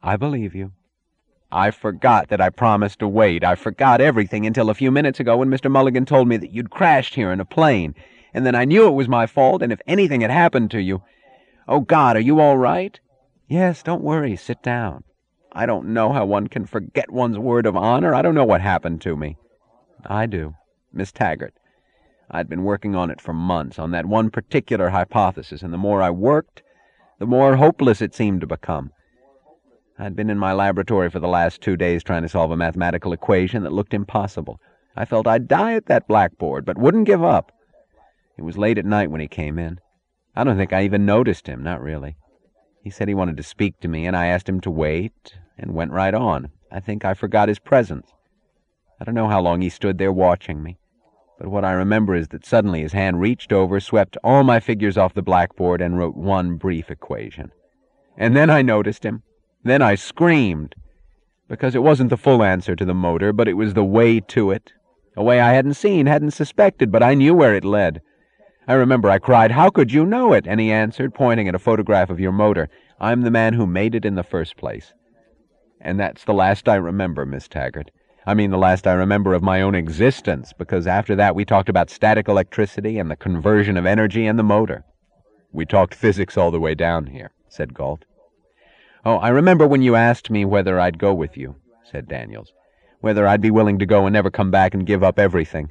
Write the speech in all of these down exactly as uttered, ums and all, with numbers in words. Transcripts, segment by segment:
I believe you. I forgot that I promised to wait. I forgot everything until a few minutes ago when Mister Mulligan told me that you'd crashed here in a plane, and then I knew it was my fault, and if anything had happened to you... Oh, God, are you all right? Yes, don't worry. Sit down. I don't know how one can forget one's word of honor. I don't know what happened to me. I do. Miss Taggart. I'd been working on it for months, on that one particular hypothesis, and the more I worked, the more hopeless it seemed to become. I'd been in my laboratory for the last two days trying to solve a mathematical equation that looked impossible. I felt I'd die at that blackboard, but wouldn't give up. It was late at night when he came in. I don't think I even noticed him, not really. He said he wanted to speak to me, and I asked him to wait, and went right on. I think I forgot his presence. I don't know how long he stood there watching me, but what I remember is that suddenly his hand reached over, swept all my figures off the blackboard, and wrote one brief equation. And then I noticed him. Then I screamed, because it wasn't the full answer to the motor, but it was the way to it, a way I hadn't seen, hadn't suspected, but I knew where it led. I remember I cried, "How could you know it?" And he answered, pointing at a photograph of your motor, "I'm the man who made it in the first place." And that's the last I remember, Miss Taggart. I mean the last I remember of my own existence, because after that we talked about static electricity and the conversion of energy and the motor. We talked physics all the way down here, said Galt. Oh, I remember when you asked me whether I'd go with you, said Daniels. Whether I'd be willing to go and never come back and give up everything.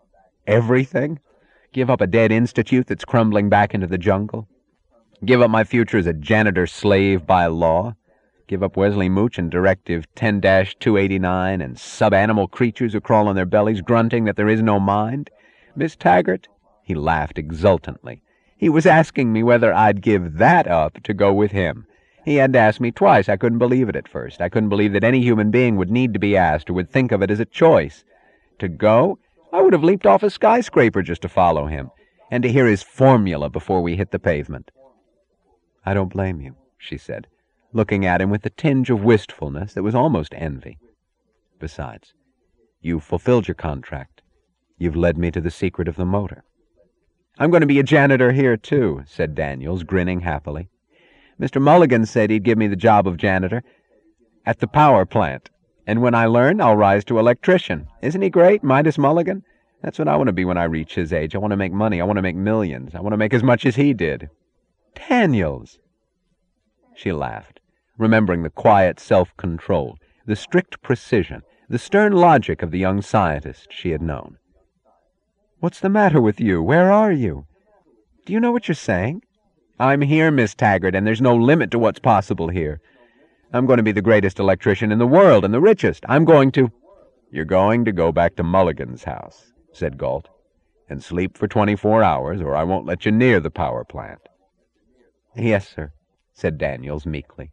Everything? Give up a dead institute that's crumbling back into the jungle? Give up my future as a janitor slave by law? Give up Wesley Mooch and Directive ten dash two eighty-nine and sub-animal creatures who crawl on their bellies grunting that there is no mind? Miss Taggart? He laughed exultantly. He was asking me whether I'd give that up to go with him. He had to ask me twice. I couldn't believe it at first. I couldn't believe that any human being would need to be asked or would think of it as a choice. To go? I would have leaped off a skyscraper just to follow him, and to hear his formula before we hit the pavement. I don't blame you, she said, looking at him with a tinge of wistfulness that was almost envy. Besides, you've fulfilled your contract. You've led me to the secret of the motor. I'm going to be a janitor here, too, said Daniels, grinning happily. Mister Mulligan said he'd give me the job of janitor at the power plant, and when I learn, I'll rise to electrician. Isn't he great, Midas Mulligan? That's what I want to be when I reach his age. I want to make money. I want to make millions. I want to make as much as he did. Daniels! She laughed, remembering the quiet self-control, the strict precision, the stern logic of the young scientist she had known. What's the matter with you? Where are you? Do you know what you're saying? I'm here, Miss Taggart, and there's no limit to what's possible here. I'm going to be the greatest electrician in the world, and the richest. I'm going to... You're going to go back to Mulligan's house, said Galt, and sleep for twenty-four hours, or I won't let you near the power plant. Yes, sir, said Daniels meekly.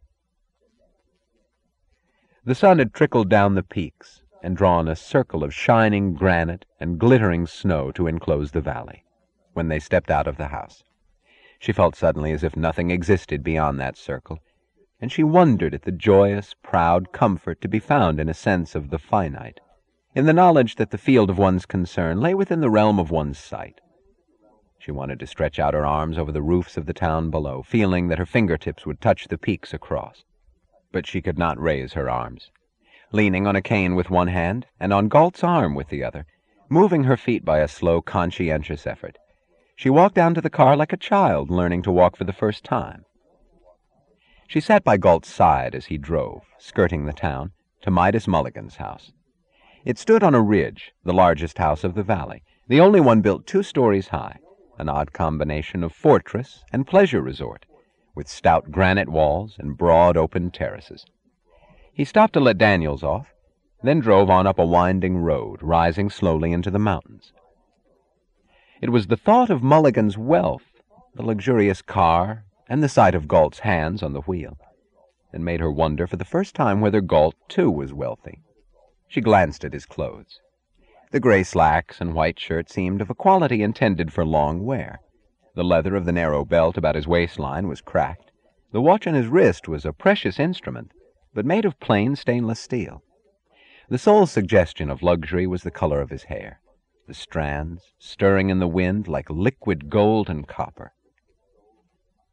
The sun had trickled down the peaks and drawn a circle of shining granite and glittering snow to enclose the valley when they stepped out of the house. She felt suddenly as if nothing existed beyond that circle, and she wondered at the joyous, proud comfort to be found in a sense of the finite, in the knowledge that the field of one's concern lay within the realm of one's sight. She wanted to stretch out her arms over the roofs of the town below, feeling that her fingertips would touch the peaks across. But she could not raise her arms. Leaning on a cane with one hand, and on Galt's arm with the other, moving her feet by a slow, conscientious effort, she walked down to the car like a child learning to walk for the first time. She sat by Galt's side as he drove, skirting the town, to Midas Mulligan's house. It stood on a ridge, the largest house of the valley, the only one built two stories high, an odd combination of fortress and pleasure resort, with stout granite walls and broad open terraces. He stopped to let Daniels off, then drove on up a winding road, rising slowly into the mountains. It was the thought of Mulligan's wealth, the luxurious car, and the sight of Galt's hands on the wheel, that made her wonder for the first time whether Galt, too, was wealthy. She glanced at his clothes. The gray slacks and white shirt seemed of a quality intended for long wear. The leather of the narrow belt about his waistline was cracked. The watch on his wrist was a precious instrument, but made of plain stainless steel. The sole suggestion of luxury was the color of his hair, the strands stirring in the wind like liquid gold and copper.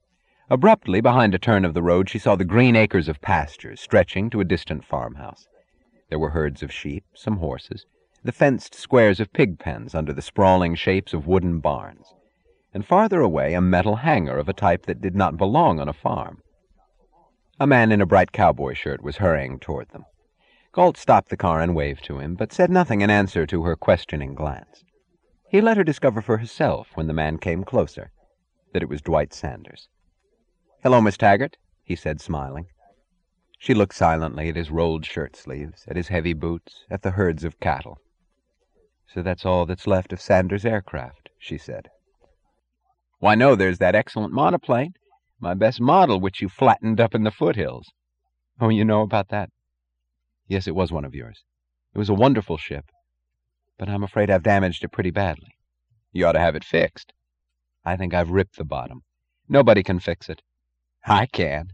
Abruptly, behind a turn of the road, she saw the green acres of pastures stretching to a distant farmhouse. There were herds of sheep, some horses, the fenced squares of pig pens under the sprawling shapes of wooden barns, and farther away a metal hangar of a type that did not belong on a farm. A man in a bright cowboy shirt was hurrying toward them. Galt stopped the car and waved to him, but said nothing in answer to her questioning glance. He let her discover for herself, when the man came closer, that it was Dwight Sanders. "Hello, Miss Taggart," he said, smiling. She looked silently at his rolled shirt sleeves, at his heavy boots, at the herds of cattle. "So that's all that's left of Sanders Aircraft," she said. "Why, no, there's that excellent monoplane, my best model, which you flattened up in the foothills." "Oh, you know about that?" "Yes, it was one of yours. It was a wonderful ship, but I'm afraid I've damaged it pretty badly." "You ought to have it fixed." "I think I've ripped the bottom. Nobody can fix it." "I can."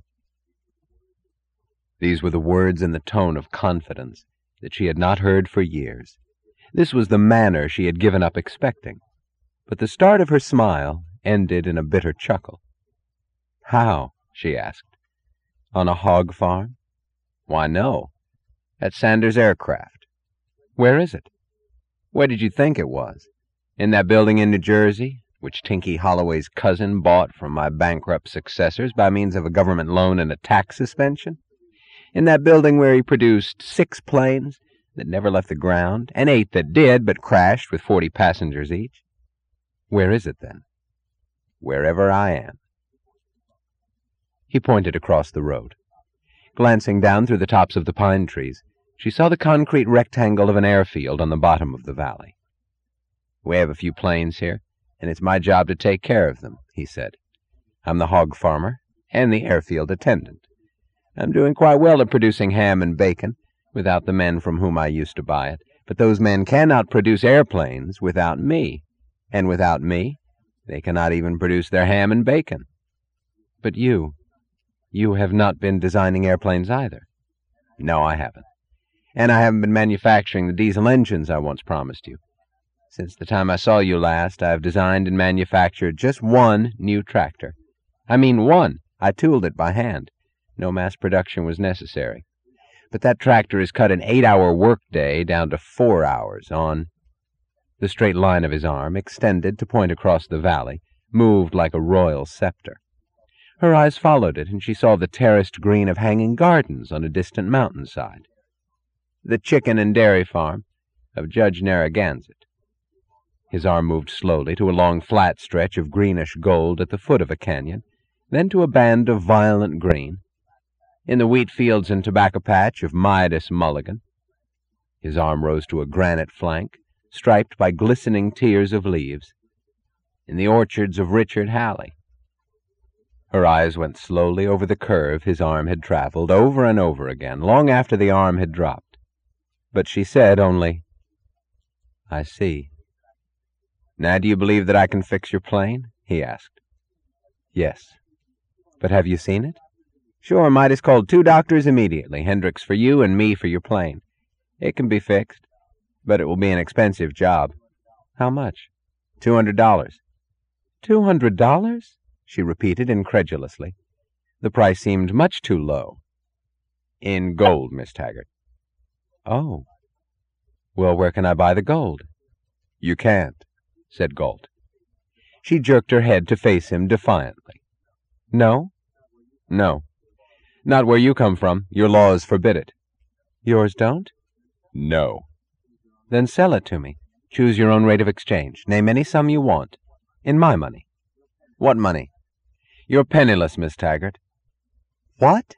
These were the words and the tone of confidence that she had not heard for years. This was the manner she had given up expecting. But the start of her smile ended in a bitter chuckle. "How?" she asked. "On a hog farm?" "Why, no. At Sanders Aircraft." "Where is it?" "Where did you think it was? In that building in New Jersey, which Tinky Holloway's cousin bought from my bankrupt successors by means of a government loan and a tax suspension? In that building where he produced six planes that never left the ground, and eight that did but crashed with forty passengers each?" "Where is it, then?" "Wherever I am." He pointed across the road. Glancing down through the tops of the pine trees, she saw the concrete rectangle of an airfield on the bottom of the valley. "We have a few planes here, and it's my job to take care of them," he said. "I'm the hog farmer and the airfield attendant. I'm doing quite well at producing ham and bacon without the men from whom I used to buy it, but those men cannot produce airplanes without me, and without me, they cannot even produce their ham and bacon." "But you, you have not been designing airplanes either." "No, I haven't. And I haven't been manufacturing the diesel engines I once promised you. Since the time I saw you last, I have designed and manufactured just one new tractor. I mean one. I tooled it by hand. No mass production was necessary. But that tractor has cut an eight-hour workday down to four hours on—" The straight line of his arm, extended to point across the valley, moved like a royal scepter. Her eyes followed it, and she saw the terraced green of hanging gardens on a distant mountainside. "The chicken and dairy farm of Judge Narragansett." His arm moved slowly to a long flat stretch of greenish gold at the foot of a canyon, then to a band of violent green. "In the wheat fields and tobacco patch of Midas Mulligan." His arm rose to a granite flank, striped by glistening tiers of leaves. "In the orchards of Richard Halley." Her eyes went slowly over the curve his arm had traveled, over and over again, long after the arm had dropped. But she said only, "I see." "Now do you believe that I can fix your plane?" he asked. "Yes. But have you seen it?" "Sure, Midas called two doctors immediately, Hendricks for you and me for your plane. It can be fixed, but it will be an expensive job." "How much?" Two hundred dollars." Two hundred dollars?" she repeated incredulously. The price seemed much too low. "In gold, Miss Taggart." "Oh. Well, where can I buy the gold?" "You can't," said Galt. She jerked her head to face him defiantly. "No?" "No. Not where you come from. Your laws forbid it." "Yours don't?" "No." "Then sell it to me. Choose your own rate of exchange. Name any sum you want. In my money." "What money?" "You're penniless, Miss Taggart." "What?"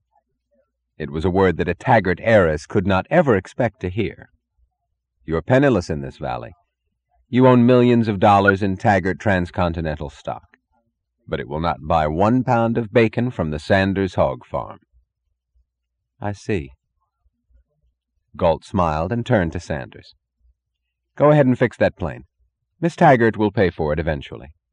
It was a word that a Taggart heiress could not ever expect to hear. "You're penniless in this valley. You own millions of dollars in Taggart Transcontinental stock, but it will not buy one pound of bacon from the Sanders hog farm." "I see." Galt smiled and turned to Sanders. "Go ahead and fix that plane. Miss Taggart will pay for it eventually."